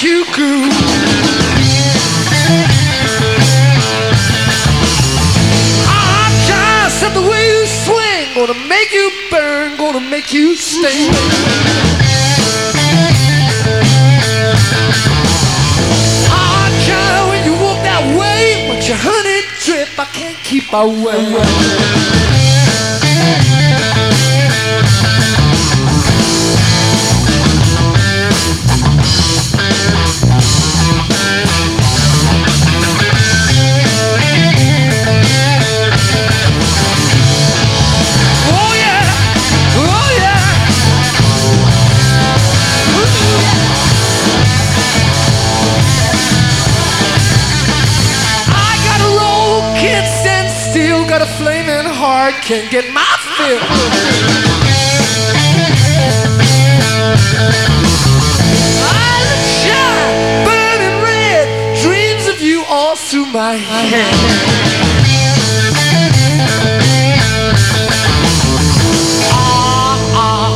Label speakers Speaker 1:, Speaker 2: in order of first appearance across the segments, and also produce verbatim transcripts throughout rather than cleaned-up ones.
Speaker 1: you groove. I'm just at the way you swing, gonna make you burn, gonna make you sting. I'm just when you walk that way, but your honey drip, I can't keep away. Got a flaming heart, can't get my fill. Eyes shine, burning red, dreams of you all through my head. Ah, ah,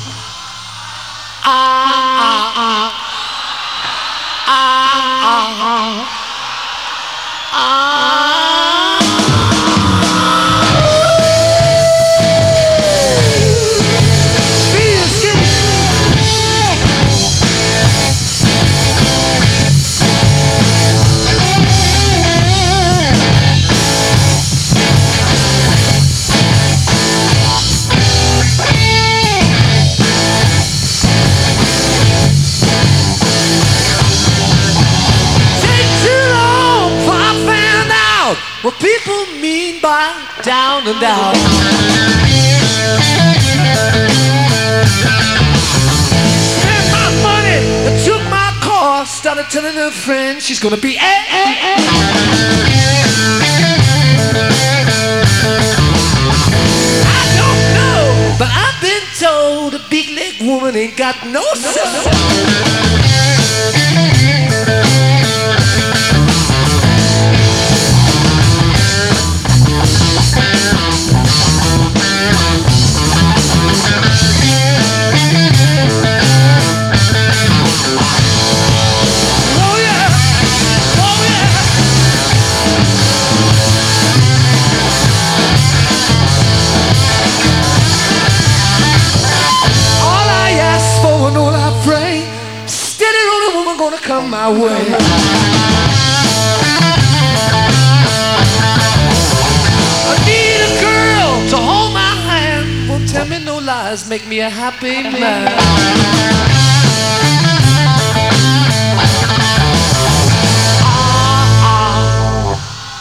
Speaker 1: ah, ah, ah, ah, ah, ah. What people mean by down and out. Spent my money, I took my car, started telling her friends she's gonna be eh, eh, eh. I don't know, but I've been told a big leg woman ain't got no sense. Gonna come my way. I need a girl to hold my hand, won't tell me no lies, make me a happy man. Ah, ah,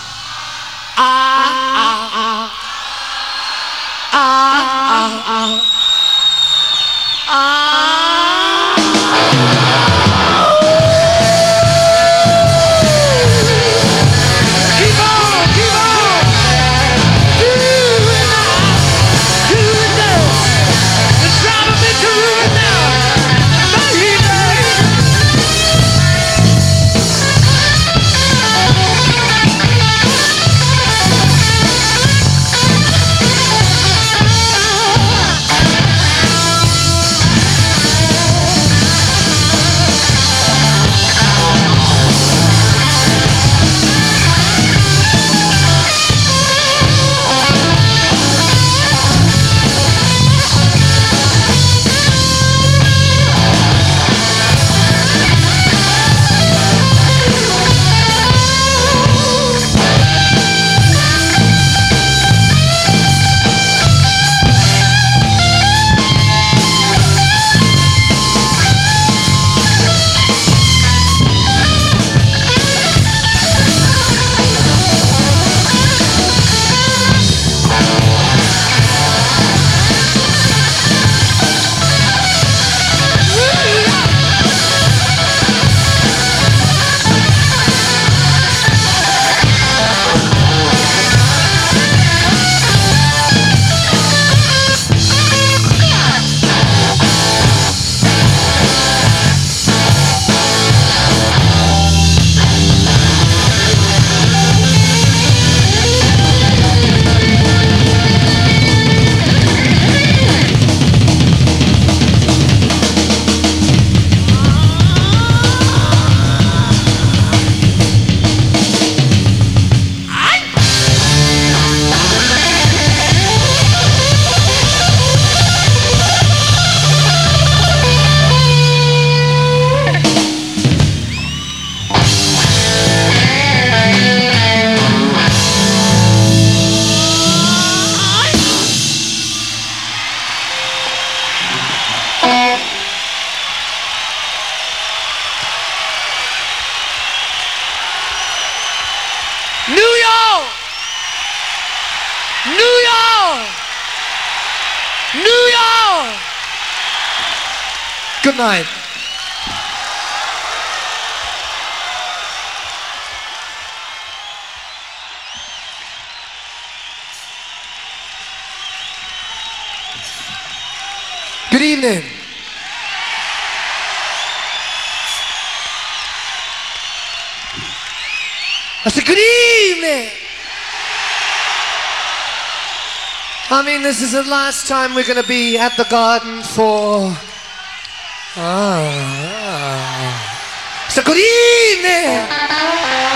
Speaker 1: ah, ah, ah, ah, ah, ah. Driving me to ruin now. New York! New York! New York! Good night. Good evening. I said, good evening. I mean, this is the last time we're going to be at the Garden for... Ah. So good evening.